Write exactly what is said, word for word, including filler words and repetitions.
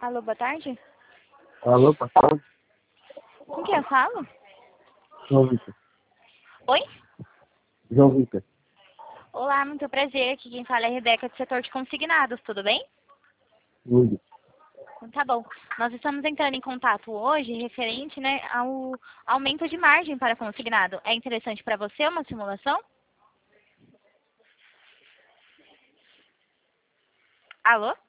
Alô, boa tarde. Alô, boa tarde. Com quem eu falo? João Vitor. Oi? João Vitor. Olá, muito prazer. Aqui quem fala é a Rebeca, do setor de consignados, tudo bem? Tudo. Tá bom. Nós estamos entrando em contato hoje referente, né, ao aumento de margem para consignado. É interessante para você uma simulação? Alô?